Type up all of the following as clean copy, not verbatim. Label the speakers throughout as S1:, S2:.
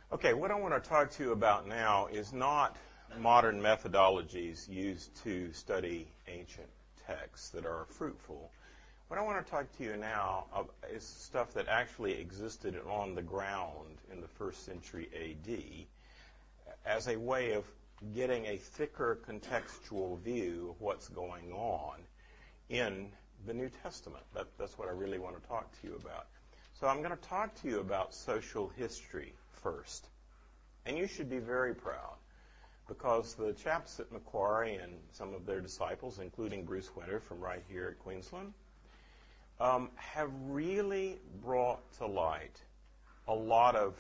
S1: Okay, what I want to talk to you about now is not modern methodologies used to study ancient texts that are fruitful. What I want to talk to you now is stuff that actually existed on the ground in the first century A.D. as a way of getting a thicker contextual view of what's going on in the New Testament. That's what I really want to talk to you about. So I'm going to talk to you about social history first. And you should be very proud because the chaps at Macquarie and some of their disciples, including Bruce Winter from right here at Queensland, have really brought to light a lot of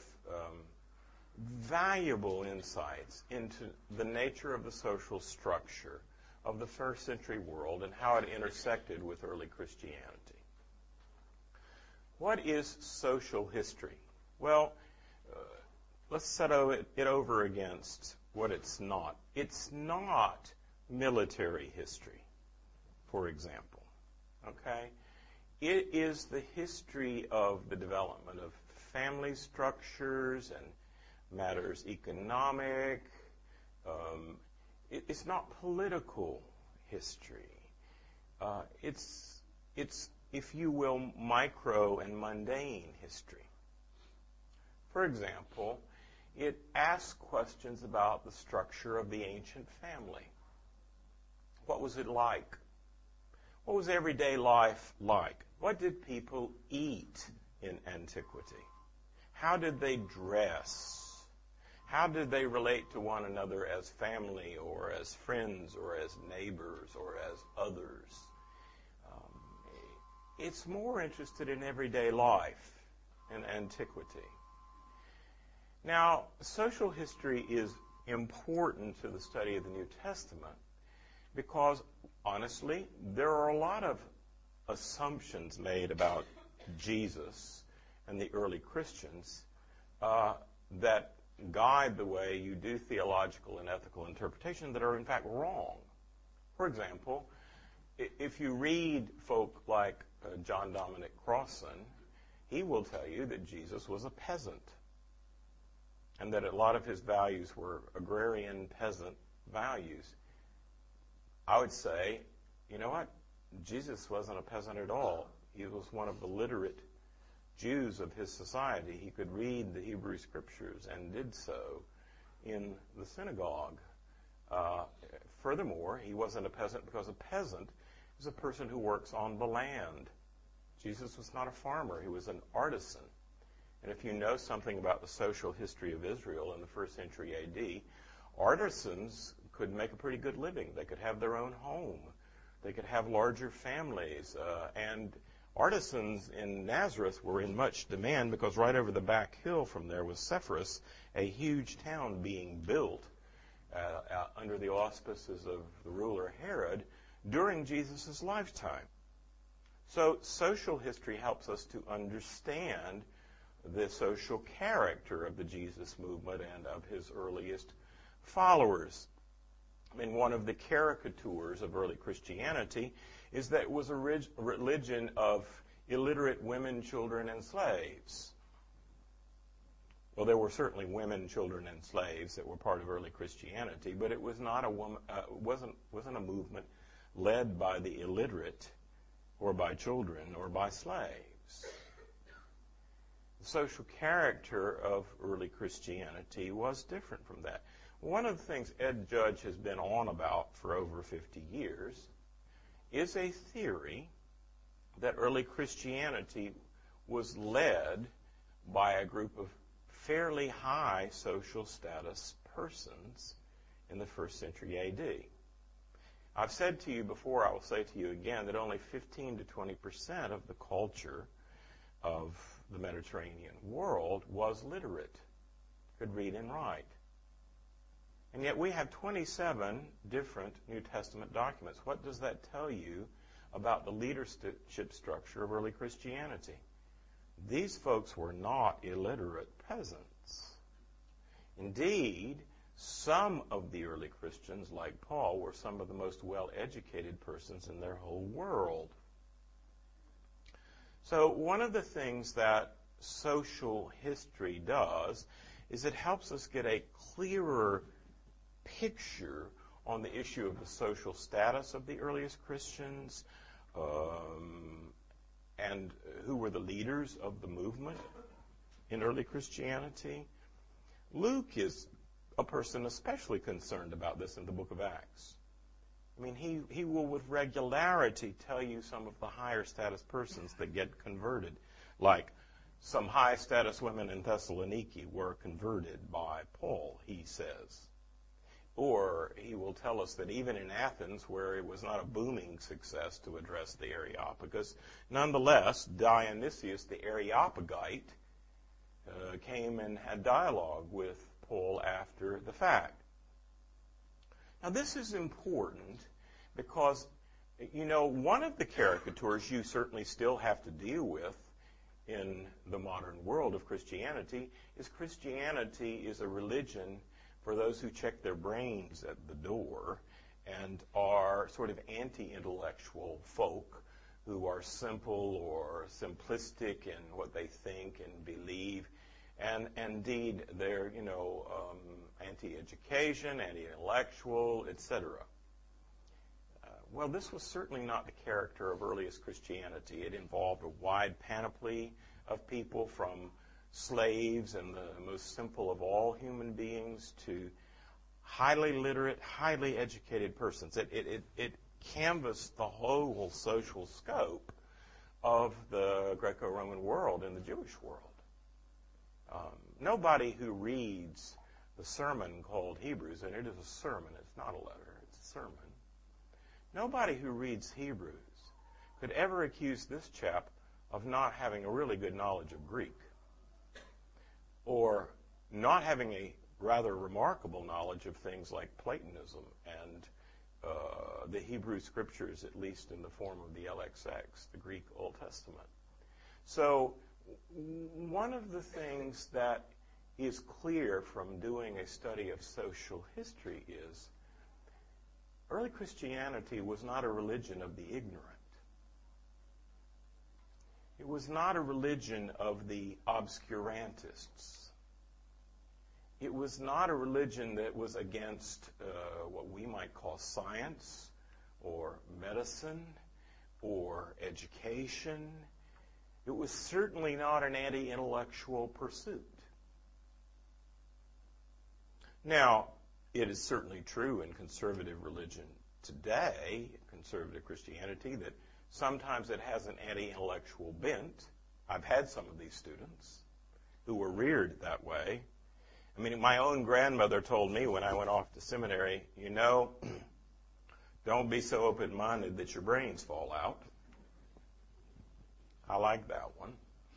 S1: valuable insights into the nature of the social structure of the first century world and how it intersected with early Christianity. What is social history? Well, let's set it over against what it's not. It's not military history, for example. Okay? It is the history of the development of family structures and matters economic. It's not political history. It's, if you will, micro and mundane history. For example, it asks questions about the structure of the ancient family. What was it like? What was everyday life like? What did people eat in antiquity? How did they dress? How did they relate to one another as family or as friends or as neighbors or as others? It's more interested in everyday life and antiquity. Now, social history is important to the study of the New Testament because, honestly, there are a lot of assumptions made about Jesus and the early Christians that guide the way you do theological and ethical interpretation that are, in fact, wrong. For example, if you read folk like John Dominic Crossan, he will tell you that Jesus was a peasant and that a lot of his values were agrarian peasant values. I would say, you know what? Jesus wasn't a peasant at all. He was one of the literate Jews of his society. He could read the Hebrew Scriptures and did so in the synagogue. Furthermore, he wasn't a peasant because a peasant is a person who works on the land. Jesus was not a farmer. He was an artisan. And if you know something about the social history of Israel in the first century A.D., artisans could make a pretty good living. They could have their own home. They could have larger families. And artisans in Nazareth were in much demand because right over the back hill from there was Sepphoris, a huge town being built under the auspices of the ruler Herod during Jesus' lifetime. So social history helps us to understand the social character of the Jesus movement and of his earliest followers. I mean, one of the caricatures of early Christianity is that it was a religion of illiterate women, children, and slaves. Well, there were certainly women, children, and slaves that were part of early Christianity, but it was not wasn't a movement led by the illiterate or by children or by slaves. The social character of early Christianity was different from that. One of the things Ed Judge has been on about for over 50 years is a theory that early Christianity was led by a group of fairly high social status persons in the first century A.D. I've said to you before, I will say to you again, that only 15 to 20% of the culture of the Mediterranean world was literate, could read and write. And yet we have 27 different New Testament documents. What does that tell you about the leadership structure of early Christianity? These folks were not illiterate peasants. Indeed, some of the early Christians, like Paul, were some of the most well-educated persons in their whole world. So one of the things that social history does is it helps us get a clearer picture on the issue of the social status of the earliest Christians, and who were the leaders of the movement in early Christianity. Luke is a person especially concerned about this in the book of Acts. I mean, he will with regularity tell you some of the higher status persons that get converted, like some high status women in Thessaloniki were converted by Paul, he says. Or he will tell us that even in Athens, where it was not a booming success to address the Areopagus, nonetheless, Dionysius the Areopagite came and had dialogue with Paul after the fact. Now, this is important because, one of the caricatures you certainly still have to deal with in the modern world of Christianity is a religion for those who check their brains at the door and are sort of anti-intellectual folk who are simple or simplistic in what they think and believe. And indeed, they're, anti-education, anti-intellectual, etc. Well, this was certainly not the character of earliest Christianity. It involved a wide panoply of people, from slaves and the most simple of all human beings to highly literate, highly educated persons. It canvassed the whole social scope of the Greco-Roman world and the Jewish world. Nobody who reads the sermon called Hebrews, and it is a sermon, it's not a letter, it's a sermon. Nobody who reads Hebrews could ever accuse this chap of not having a really good knowledge of Greek, or not having a rather remarkable knowledge of things like Platonism and the Hebrew Scriptures, at least in the form of the LXX, the Greek Old Testament. So one of the things that is clear from doing a study of social history is early Christianity was not a religion of the ignorant. It was not a religion of the obscurantists. It was not a religion that was against what we might call science or medicine or education. It was certainly not an anti-intellectual pursuit. Now, it is certainly true in conservative religion today, conservative Christianity, that sometimes it has an anti-intellectual bent. I've had some of these students who were reared that way. I mean, my own grandmother told me when I went off to seminary, don't be so open-minded that your brains fall out. I like that one.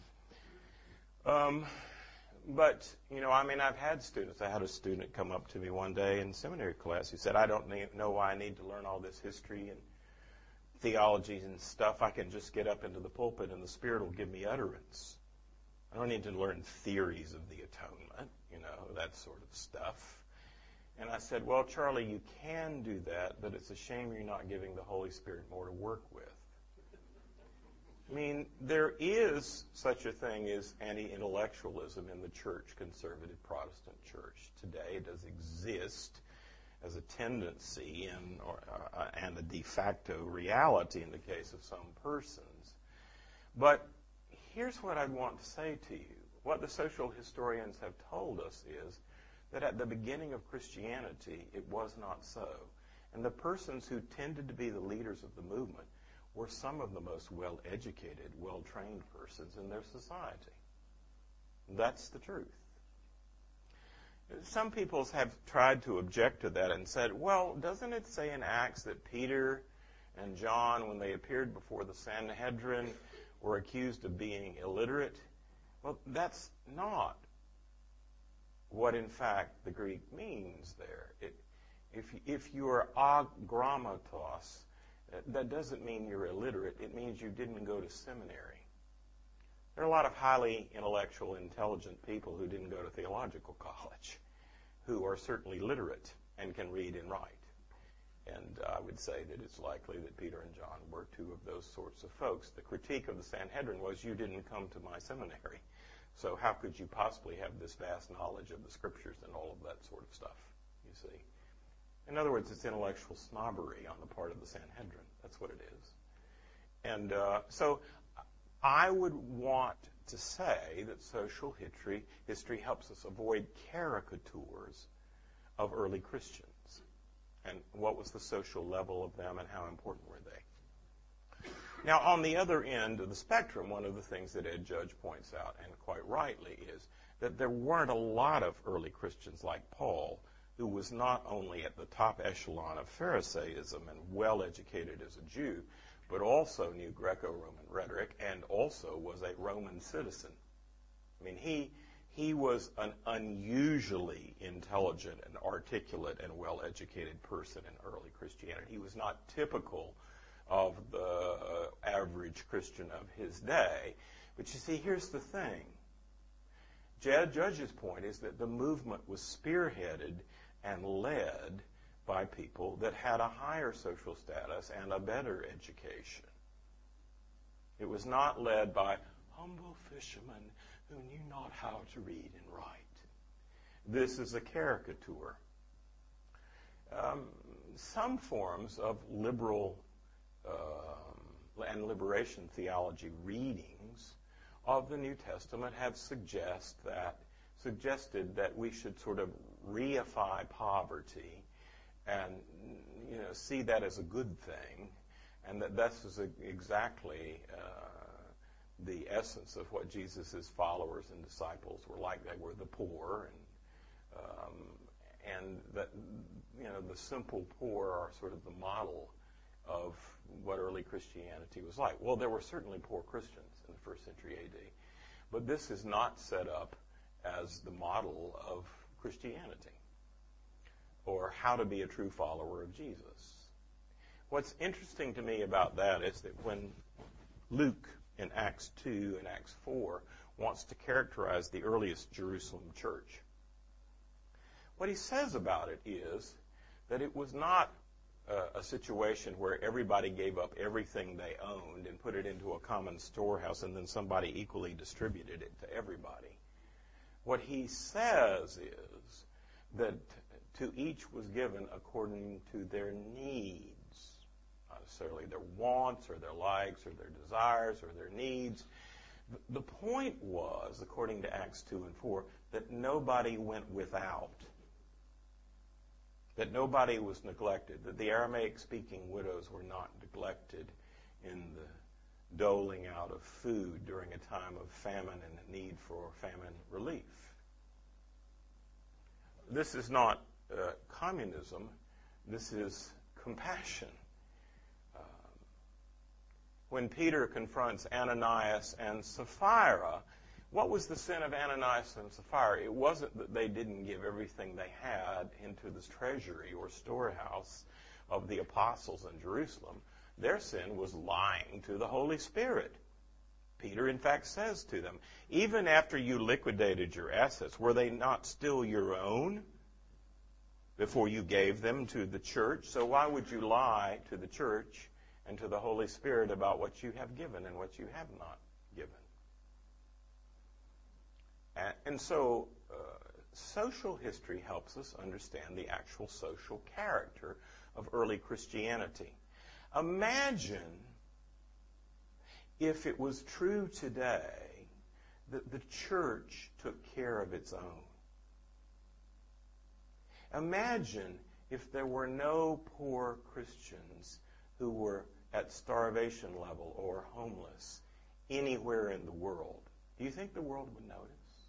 S1: But, I've had students. I had a student come up to me one day in seminary class who said, I don't know why I need to learn all this history and theology and stuff. I can just get up into the pulpit and the Spirit will give me utterance. I don't need to learn theories of the atonement, that sort of stuff. And I said, well, Charlie, you can do that, but it's a shame you're not giving the Holy Spirit more to work with. I mean, there is such a thing as anti-intellectualism in the church, conservative Protestant church today. It does exist as a tendency and a de facto reality in the case of some persons. But here's what I'd want to say to you. What the social historians have told us is that at the beginning of Christianity, it was not so. And the persons who tended to be the leaders of the movement were some of the most well-educated, well-trained persons in their society. That's the truth. Some people have tried to object to that and said, well, doesn't it say in Acts that Peter and John, when they appeared before the Sanhedrin, were accused of being illiterate? Well, that's not what, in fact, the Greek means there. If you are agrammatos, that doesn't mean you're illiterate. It means you didn't go to seminary. There are a lot of highly intellectual, intelligent people who didn't go to theological college, who are certainly literate and can read and write. And I would say that it's likely that Peter and John were two of those sorts of folks. The critique of the Sanhedrin was, you didn't come to my seminary. So how could you possibly have this vast knowledge of the Scriptures and all of that sort of stuff, you see? In other words, it's intellectual snobbery on the part of the Sanhedrin. That's what it is. And so I would want to say that social history helps us avoid caricatures of early Christians. And what was the social level of them and how important were they? Now, on the other end of the spectrum, one of the things that Ed Judge points out, and quite rightly, is that there weren't a lot of early Christians like Paul, who was not only at the top echelon of Pharisaism and well-educated as a Jew, but also knew Greco-Roman rhetoric and also was a Roman citizen. I mean, he was an unusually intelligent and articulate and well-educated person in early Christianity. He was not typical of the average Christian of his day. But you see, here's the thing. Judge's point is that the movement was spearheaded and led by people that had a higher social status and a better education. It was not led by humble fishermen who knew not how to read and write. This is a caricature. Some forms of liberal and liberation theology readings of the New Testament have suggested that we should sort of reify poverty and see that as a good thing, and that this is exactly the essence of what Jesus' followers and disciples were like. They were the poor, and that the simple poor are sort of the model of what early Christianity was like. Well, there were certainly poor Christians in the first century A.D., but this is not set up as the model of Christianity or how to be a true follower of Jesus. What's interesting to me about that is that when Luke in Acts 2 and Acts 4 wants to characterize the earliest Jerusalem church, what he says about it is that it was not a situation where everybody gave up everything they owned and put it into a common storehouse and then somebody equally distributed it to everybody. What he says is that to each was given according to their needs, not necessarily their wants or their likes or their desires or their needs. The point was, according to Acts 2 and 4, that nobody went without, that nobody was neglected, that the Aramaic-speaking widows were not neglected in the doling out of food during a time of famine and a need for famine relief. This is not communism. This is compassion. When Peter confronts Ananias and Sapphira, what was the sin of Ananias and Sapphira? It wasn't that they didn't give everything they had into this treasury or storehouse of the apostles in Jerusalem. Their sin was lying to the Holy Spirit. Peter, in fact, says to them, even after you liquidated your assets, were they not still your own before you gave them to the church? So why would you lie to the church and to the Holy Spirit about what you have given and what you have not given? And so social history helps us understand the actual social character of early Christianity. Imagine if it was true today that the church took care of its own. Imagine if there were no poor Christians who were at starvation level or homeless anywhere in the world. Do you think the world would notice?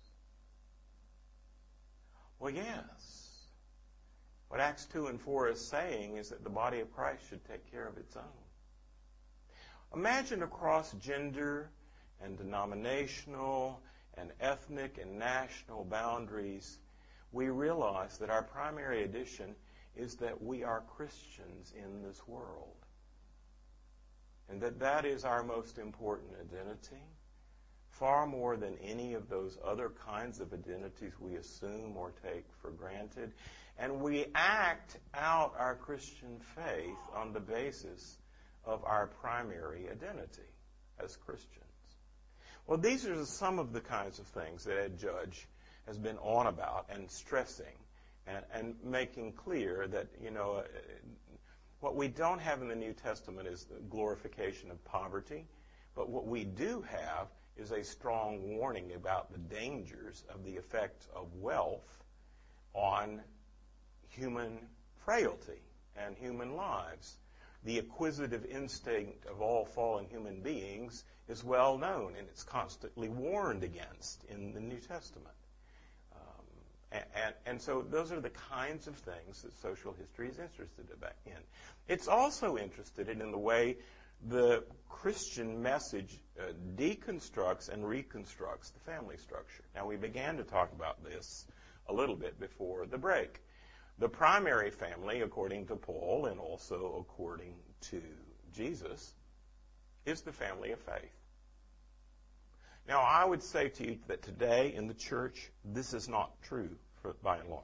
S1: Well, yes. What Acts 2 and 4 is saying is that the body of Christ should take care of its own. Imagine across gender and denominational and ethnic and national boundaries, we realize that our primary addition is that we are Christians in this world. And that is our most important identity, far more than any of those other kinds of identities we assume or take for granted. And we act out our Christian faith on the basis of our primary identity as Christians. Well, these are some of the kinds of things that Ed Judge has been on about and stressing and making clear that, what we don't have in the New Testament is the glorification of poverty, but what we do have is a strong warning about the dangers of the effects of wealth on human frailty and human lives. The acquisitive instinct of all fallen human beings is well known, and it's constantly warned against in the New Testament. And so those are the kinds of things that social history is interested in. It's also interested in the way the Christian message deconstructs and reconstructs the family structure. Now, we began to talk about this a little bit before the break. The primary family, according to Paul and also according to Jesus, is the family of faith. Now, I would say to you that today in the church, this is not true by and large.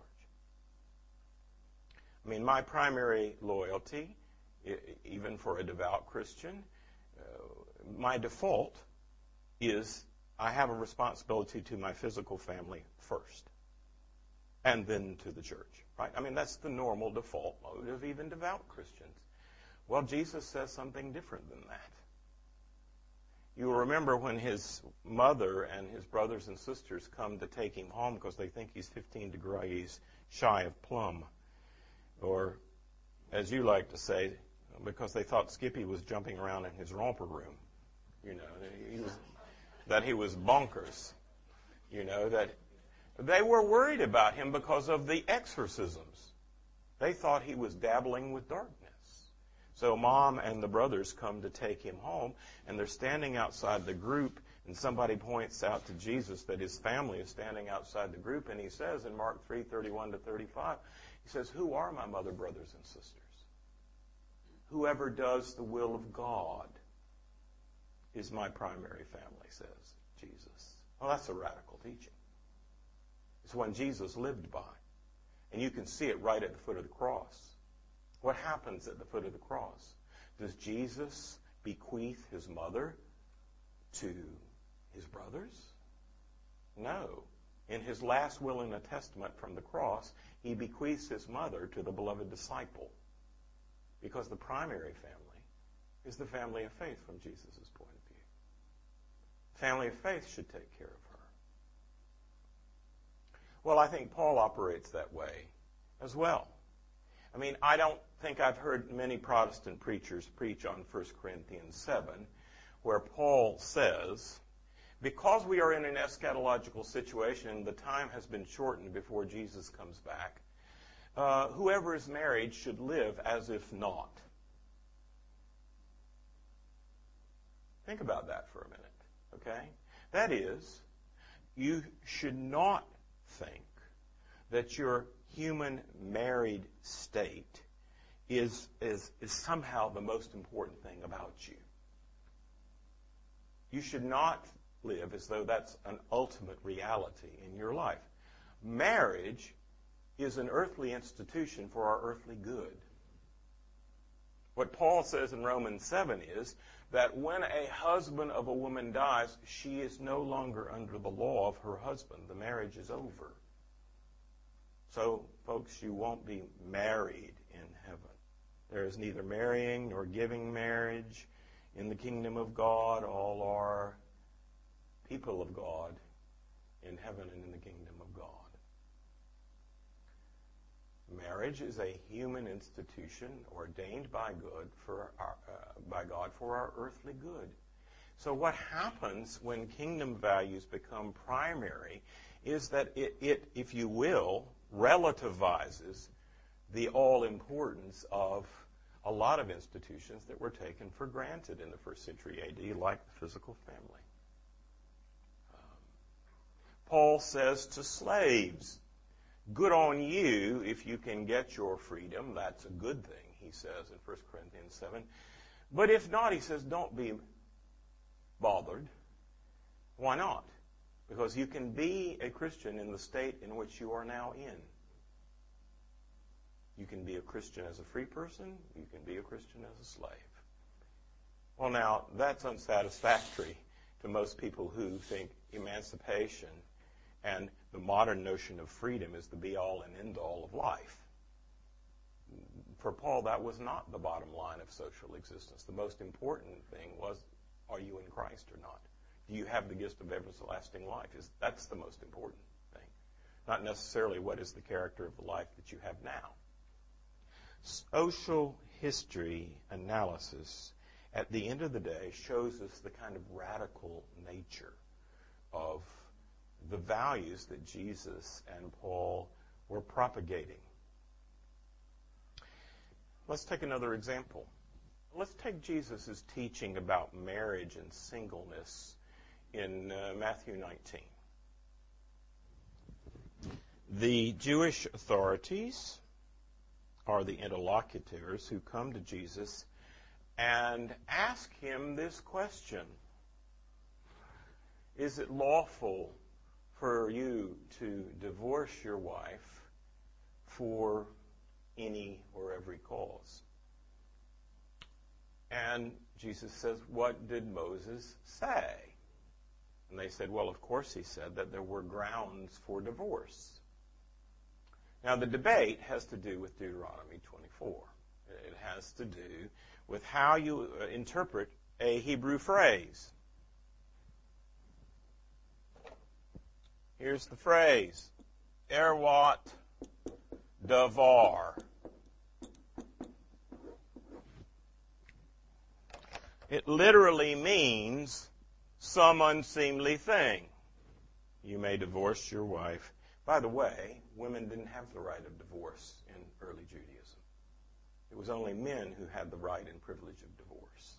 S1: I mean, my primary loyalty, even for a devout Christian, my default is I have a responsibility to my physical family first, and then to the church, right? I mean, that's the normal default mode of even devout Christians. Well, Jesus says something different than that. You remember when his mother and his brothers and sisters come to take him home because they think he's 15 degrees shy of plumb. Or, as you like to say, because they thought Skippy was jumping around in his romper room. That he was bonkers. That they were worried about him because of the exorcisms. They thought he was dabbling with darkness. So Mom and the brothers come to take him home, and they're standing outside the group, and somebody points out to Jesus that his family is standing outside the group, and he says in Mark 3:31-35, he says, "Who are my mother, brothers, and sisters? Whoever does the will of God is my primary family," says Jesus. Well, that's a radical teaching. It's one Jesus lived by. And you can see it right at the foot of the cross. What happens at the foot of the cross? Does Jesus bequeath his mother to his brothers? No. In his last will and testament from the cross, he bequeaths his mother to the beloved disciple, because the primary family is the family of faith from Jesus' point of view. The family of faith should take care of her. Well, I think Paul operates that way as well. I mean, I don't think I've heard many Protestant preachers preach on 1 Corinthians 7, where Paul says, because we are in an eschatological situation and the time has been shortened before Jesus comes back, whoever is married should live as if not. Think about that for a minute, okay? That is, you should not think that your human married state is somehow the most important thing about you. You should not live as though that's an ultimate reality in your life. Marriage is an earthly institution for our earthly good. What Paul says in Romans 7 is that when a husband of a woman dies, she is no longer under the law of her husband. The marriage is over. So, folks, you won't be married in heaven. There is neither marrying nor giving marriage in the kingdom of God. All are people of God in heaven and in the kingdom of God. Marriage is a human institution ordained by God for our earthly good. So what happens when kingdom values become primary is that it, if you will, relativizes the all-importance of a lot of institutions that were taken for granted in the first century A.D., like the physical family. Paul says to slaves, good on you if you can get your freedom. That's a good thing, he says in 1 Corinthians 7. But if not, he says, don't be bothered. Why not? Because you can be a Christian in the state in which you are now in. You can be a Christian as a free person. You can be a Christian as a slave. Well, now, that's unsatisfactory to most people who think emancipation and the modern notion of freedom is the be-all and end-all of life. For Paul, that was not the bottom line of social existence. The most important thing was, are you in Christ or not? Do you have the gift of everlasting life? That's the most important thing. Not necessarily what is the character of the life that you have now. Social history analysis, at the end of the day, shows us the kind of radical nature of the values that Jesus and Paul were propagating. Let's take another example. Let's take Jesus' teaching about marriage and singleness in Matthew 19. The Jewish authorities are the interlocutors who come to Jesus and ask him this question: is it lawful for you to divorce your wife for any or every cause? And Jesus says, what did Moses say? And they said, well, of course he said that there were grounds for divorce. Now, the debate has to do with Deuteronomy 24. It has to do with how you interpret a Hebrew phrase. Here's the phrase, erwat davar. It literally means some unseemly thing. You may divorce your wife. By the way, women didn't have the right of divorce in early Judaism. It was only men who had the right and privilege of divorce.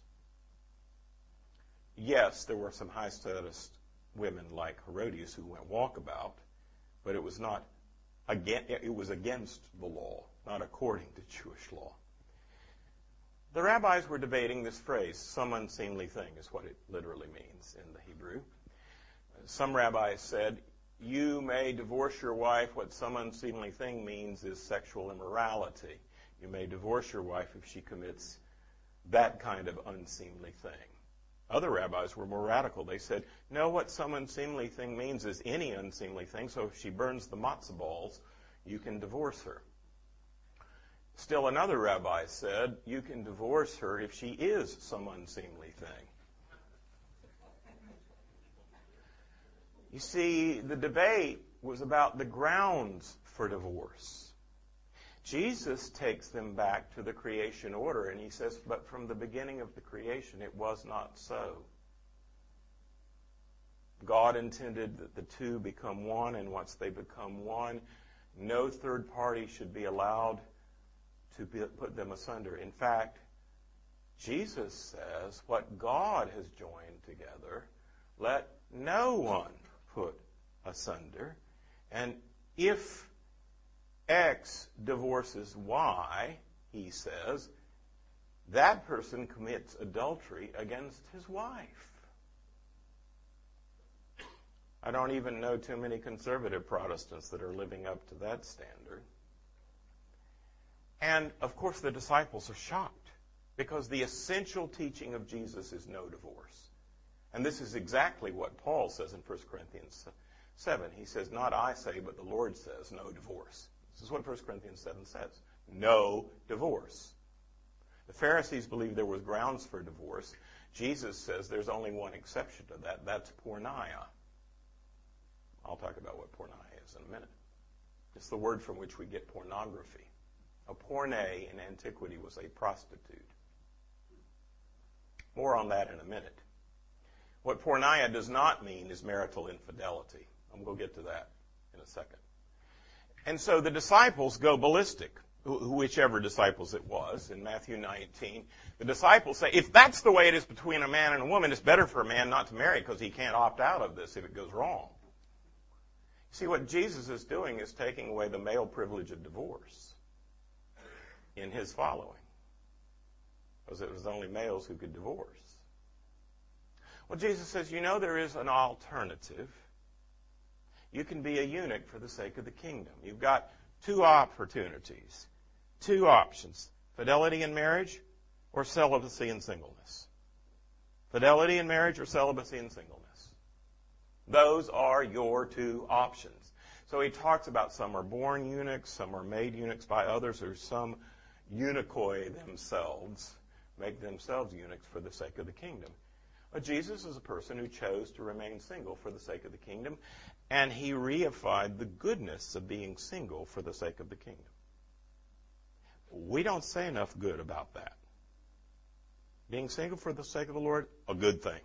S1: Yes, there were some high-status women like Herodias who went walkabout, but it was against the law, not according to Jewish law. The rabbis were debating this phrase, some unseemly thing is what it literally means in the Hebrew. Some rabbis said, you may divorce your wife. What some unseemly thing means is sexual immorality. You may divorce your wife if she commits that kind of unseemly thing. Other rabbis were more radical. They said, no, what some unseemly thing means is any unseemly thing, so if she burns the matzah balls, you can divorce her. Still another rabbi said, you can divorce her if she is some unseemly thing. You see, the debate was about the grounds for divorce. Jesus takes them back to the creation order, and he says, but from the beginning of the creation, it was not so. God intended that the two become one, and once they become one, no third party should be allowed to put them asunder. In fact, Jesus says, what God has joined together, let no one put asunder. And if X divorces Y, he says, that person commits adultery against his wife. I don't even know too many conservative Protestants that are living up to that standard. And, of course, the disciples are shocked because the essential teaching of Jesus is no divorce. And this is exactly what Paul says in 1 Corinthians 7. He says, not I say, but the Lord says, no divorce. This is what 1 Corinthians 7 says. No divorce. The Pharisees believed there was grounds for divorce. Jesus says there's only one exception to that. That's porneia. I'll talk about what porneia is in a minute. It's the word from which we get pornography. A porne in antiquity was a prostitute. More on that in a minute. What porneia does not mean is marital infidelity. And we'll get to that in a second. And so the disciples go ballistic, whichever disciples it was, in Matthew 19. The disciples say, if that's the way it is between a man and a woman, it's better for a man not to marry because he can't opt out of this if it goes wrong. See, what Jesus is doing is taking away the male privilege of divorce in his following, because it was only males who could divorce. Well, Jesus says, there is an alternative. You can be a eunuch for the sake of the kingdom. You've got two opportunities, two options, fidelity in marriage or celibacy in singleness. Fidelity in marriage or celibacy in singleness. Those are your two options. So he talks about some are born eunuchs, some are made eunuchs by others, or some eunuchoi themselves, make themselves eunuchs for the sake of the kingdom. But Jesus is a person who chose to remain single for the sake of the kingdom, and he reified the goodness of being single for the sake of the kingdom. We don't say enough good about that. Being single for the sake of the Lord, a good thing.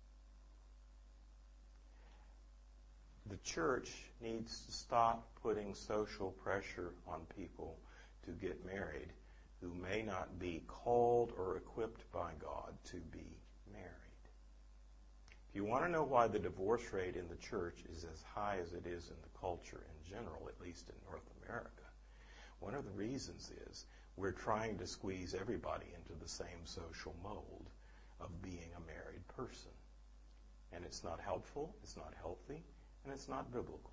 S1: The church needs to stop putting social pressure on people to get married who may not be called or equipped by God to be married. If you want to know why the divorce rate in the church is as high as it is in the culture in general, at least in North America, one of the reasons is we're trying to squeeze everybody into the same social mold of being a married person. And it's not helpful, it's not healthy, and it's not biblical.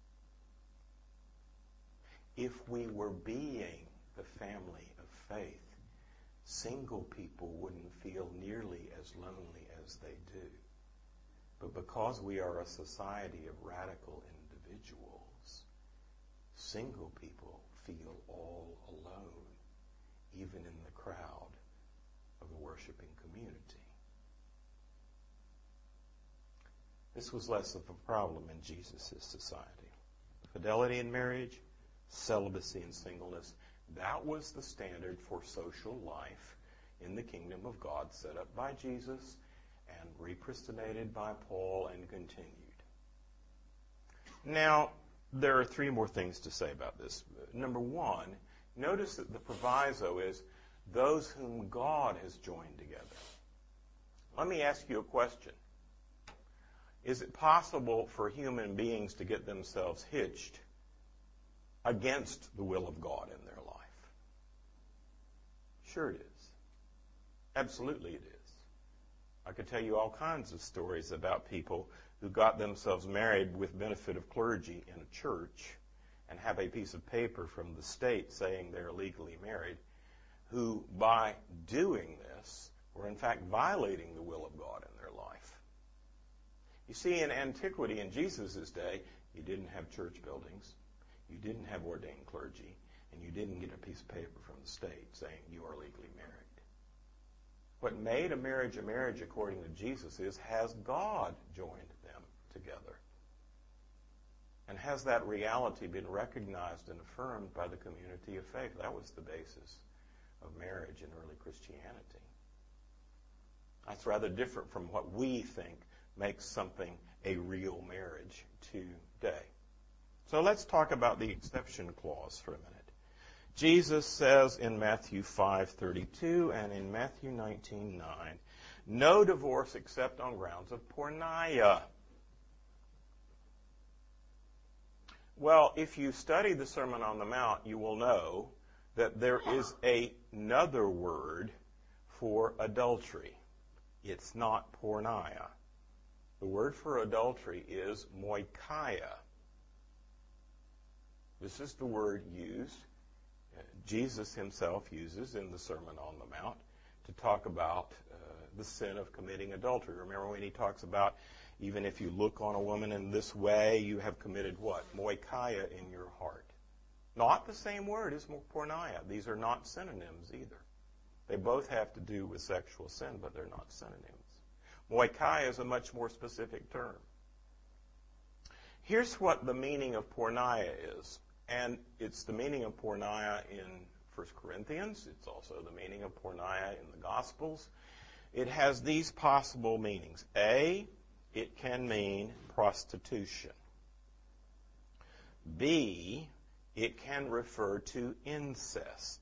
S1: If we were being the family of faith, single people wouldn't feel nearly as lonely as they do. But because we are a society of radical individuals, single people feel all alone, even in the crowd of the worshiping community. This was less of a problem in Jesus' society. Fidelity in marriage, celibacy in singleness, that was the standard for social life in the kingdom of God set up by Jesus and repristinated by Paul and continued. Now, there are three more things to say about this. Number one, notice that the proviso is those whom God has joined together. Let me ask you a question. Is it possible for human beings to get themselves hitched against the will of God in their life? Sure it is. Absolutely it is. I could tell you all kinds of stories about people who got themselves married with benefit of clergy in a church and have a piece of paper from the state saying they're legally married, who by doing this were in fact violating the will of God in their life. You see, in antiquity, in Jesus' day, you didn't have church buildings, you didn't have ordained clergy, and you didn't get a piece of paper from the state saying you are legally married. What made a marriage according to Jesus is, has God joined them together? And has that reality been recognized and affirmed by the community of faith? That was the basis of marriage in early Christianity. That's rather different from what we think makes something a real marriage today. So let's talk about the exception clause for a minute. Jesus says in Matthew 5:32 and in Matthew 19:9, no divorce except on grounds of porneia. Well, if you study the Sermon on the Mount, you will know that there is another word for adultery. It's not porneia. The word for adultery is moikia. This is the word used, Jesus himself uses in the Sermon on the Mount to talk about the sin of committing adultery. Remember when he talks about, even if you look on a woman in this way, you have committed what? Moikia in your heart. Not the same word as porneia. These are not synonyms either. They both have to do with sexual sin, but they're not synonyms. Moikia is a much more specific term. Here's what the meaning of porneia is. And it's the meaning of porneia in 1 Corinthians. It's also the meaning of porneia in the Gospels. It has these possible meanings. A, it can mean prostitution. B, it can refer to incest.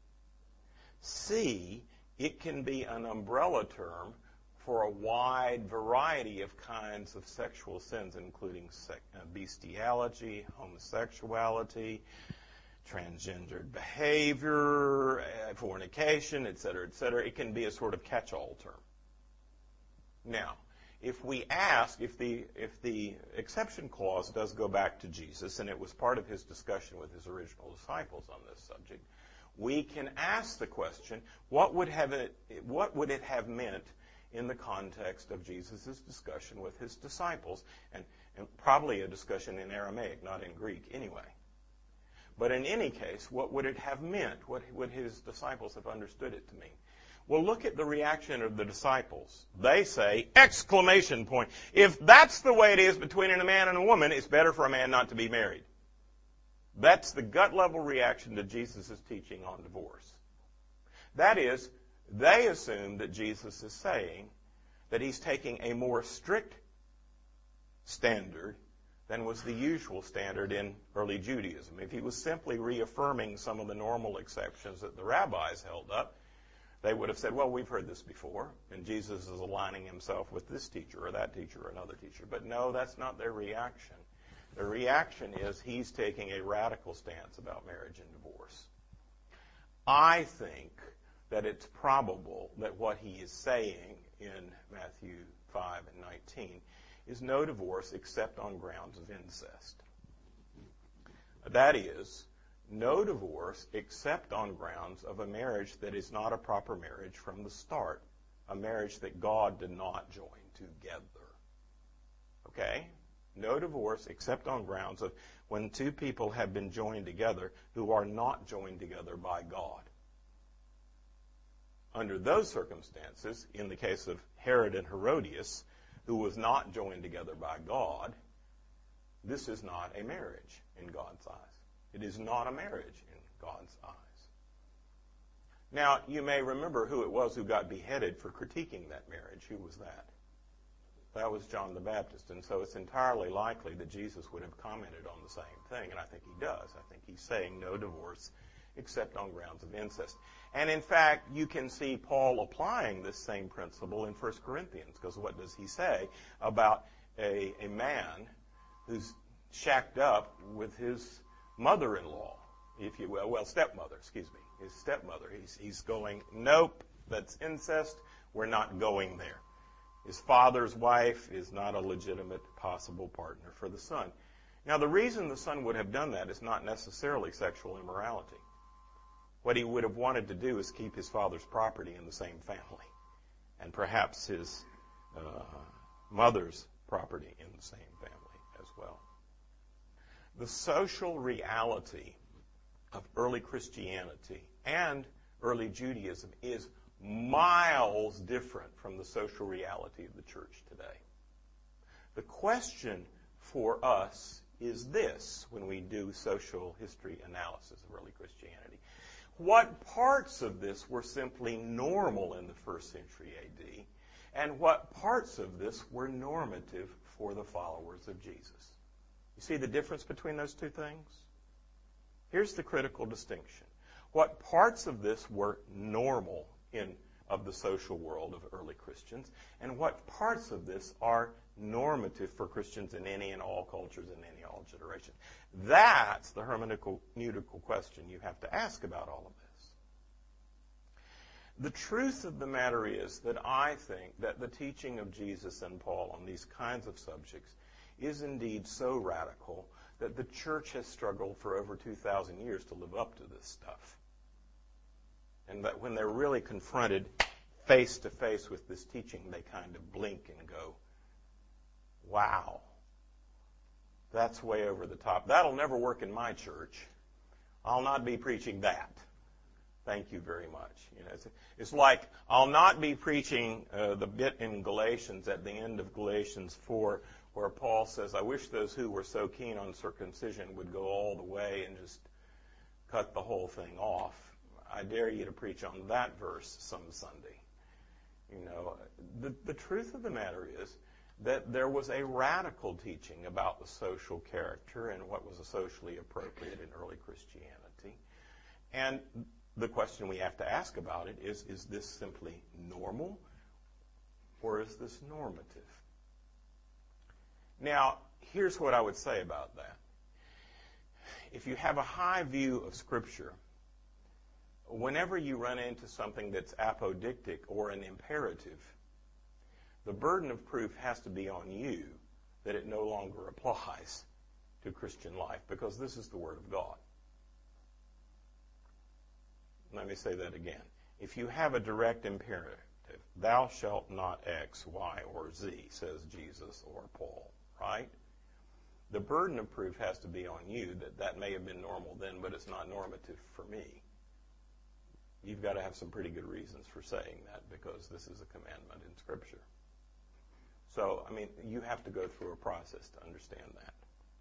S1: C, it can be an umbrella term for a wide variety of kinds of sexual sins, including bestiality, homosexuality, transgendered behavior, fornication, etc., etc. It can be a sort of catch-all term. Now, if we ask, if the exception clause does go back to Jesus, and it was part of his discussion with his original disciples on this subject, we can ask the question, what would it have meant in the context of Jesus' discussion with his disciples, and probably a discussion in Aramaic, not in Greek anyway. But in any case, what would it have meant? What would his disciples have understood it to mean? Well, look at the reaction of the disciples. They say, exclamation point. If that's the way it is between a man and a woman, it's better for a man not to be married. That's the gut-level reaction to Jesus' teaching on divorce. That is, they assume that Jesus is saying that he's taking a more strict standard than was the usual standard in early Judaism. If he was simply reaffirming some of the normal exceptions that the rabbis held up, they would have said, well, we've heard this before, and Jesus is aligning himself with this teacher or that teacher or another teacher. But no, that's not their reaction. Their reaction is he's taking a radical stance about marriage and divorce. I think that it's probable that what he is saying in Matthew 5 and 19 is no divorce except on grounds of incest. That is, no divorce except on grounds of a marriage that is not a proper marriage from the start, a marriage that God did not join together. Okay? No divorce except on grounds of when two people have been joined together who are not joined together by God. Under those circumstances, in the case of Herod and Herodias, who was not joined together by God, this is not a marriage in God's eyes. It is not a marriage in God's eyes. Now, you may remember who it was who got beheaded for critiquing that marriage. Who was that? That was John the Baptist. And so it's entirely likely that Jesus would have commented on the same thing, and I think he does. I think he's saying no divorce except on grounds of incest. And in fact, you can see Paul applying this same principle in 1 Corinthians, because what does he say about a man who's shacked up with his mother-in-law, if you will, well, stepmother, his stepmother. He's going, nope, that's incest, we're not going there. His father's wife is not a legitimate possible partner for the son. Now, the reason the son would have done that is not necessarily sexual immorality. What he would have wanted to do is keep his father's property in the same family, and perhaps his mother's property in the same family as well. The social reality of early Christianity and early Judaism is miles different from the social reality of the church today. The question for us is this when we do social history analysis of early Christianity. What parts of this were simply normal in the first century A.D., and what parts of this were normative for the followers of Jesus? You see the difference between those two things? Here's the critical distinction. What parts of this were normal of the social world of early Christians, and what parts of this are normative for Christians in any and all cultures in any and all generations? That's the hermeneutical question you have to ask about all of this. The truth of the matter is that I think that the teaching of Jesus and Paul on these kinds of subjects is indeed so radical that the church has struggled for over 2,000 years to live up to this stuff. And that when they're really confronted face to face with this teaching, they kind of blink and go, wow, that's way over the top. That'll never work in my church. I'll not be preaching that. Thank you very much. You know, it's like I'll not be preaching the bit in Galatians at the end of Galatians 4 where Paul says, I wish those who were so keen on circumcision would go all the way and just cut the whole thing off. I dare you to preach on that verse some Sunday. You know, the truth of the matter is that there was a radical teaching about the social character and what was socially appropriate in early Christianity. And the question we have to ask about it is this simply normal or is this normative? Now, here's what I would say about that. If you have a high view of Scripture, whenever you run into something that's apodictic or an imperative, the burden of proof has to be on you that it no longer applies to Christian life, because this is the Word of God. Let me say that again. If you have a direct imperative, imperative. Thou shalt not X, Y, or Z, says Jesus or Paul, right? The burden of proof has to be on you that may have been normal then, but it's not normative for me. You've got to have some pretty good reasons for saying that, because this is a commandment in Scripture. So, I mean, you have to go through a process to understand that.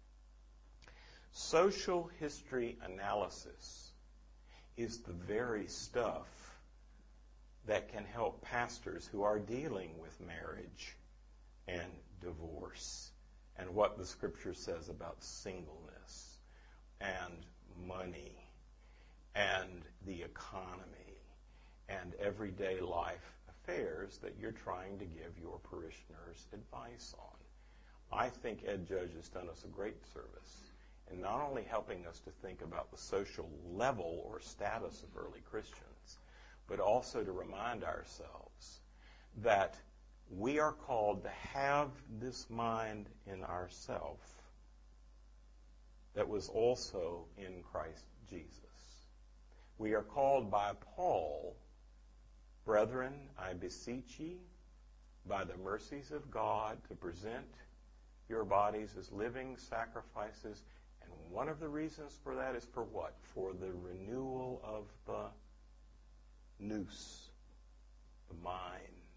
S1: Social history analysis is the very stuff that can help pastors who are dealing with marriage and divorce and what the Scripture says about singleness and money and the economy and everyday life affairs that you're trying to give your parishioners advice on. I think Ed Judge has done us a great service in not only helping us to think about the social level or status of early Christians, but also to remind ourselves that we are called to have this mind in ourself that was also in Christ Jesus. We are called by Paul, brethren, I beseech ye, by the mercies of God, to present your bodies as living sacrifices. And one of the reasons for that is for what? For the renewal of the nous, the mind.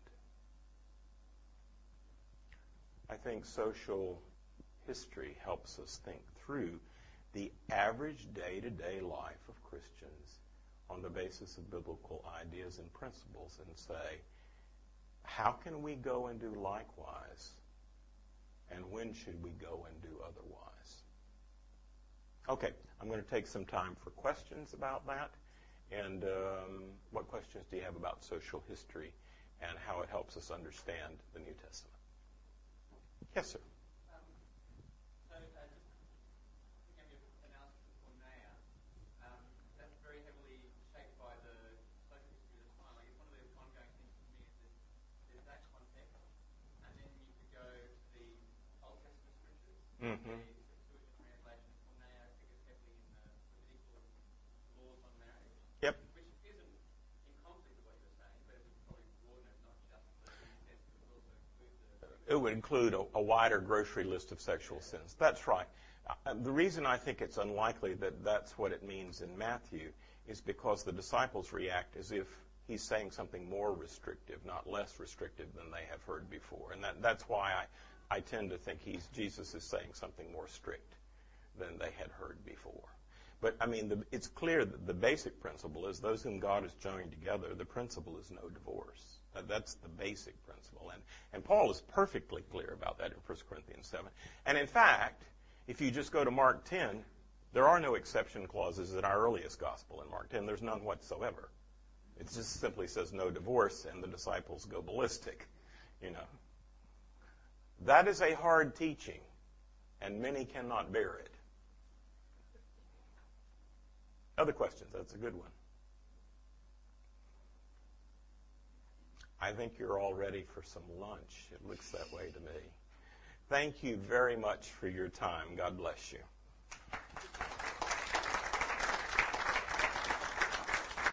S1: I think social history helps us think through the average day-to-day life of Christians on the basis of biblical ideas and principles and say, how can we go and do likewise? And when should we go and do otherwise? Okay, I'm going to take some time for questions about that. And what questions do you have about social history and how it helps us understand the New Testament? Yes, sir.
S2: So just looking at your analysis of Porneia, that's very heavily shaped by the social history of the time. I guess one of the ongoing things for me is that there's that context, and then you could go to the Old Testament scriptures.
S1: Mm-hmm.
S2: The Septuagint translation of Porneia figures heavily in the Levitical laws on marriage.
S1: Yep.
S2: Which isn't in conflict with what you're saying, but it would probably broaden it, not just the New Testament, but also include the...
S1: It would include a wider grocery list of sexual sins. That's right. The reason I think it's unlikely that that's what it means in Matthew is because the disciples react as if he's saying something more restrictive, not less restrictive than they have heard before. And that's why I tend to think Jesus is saying something more strict than they had heard before. But, I mean, it's clear that the basic principle is those whom God has joined together, the principle is no divorce. That's the basic principle. And Paul is perfectly clear about that in 1 Corinthians 7. And in fact, if you just go to Mark 10, there are no exception clauses in our earliest gospel in Mark 10. There's none whatsoever. It just simply says no divorce, and the disciples go ballistic, you know. That is a hard teaching, and many cannot bear it. Other questions? That's a good one. I think you're all ready for some lunch. It looks that way to me. Thank you very much for your time. God bless you.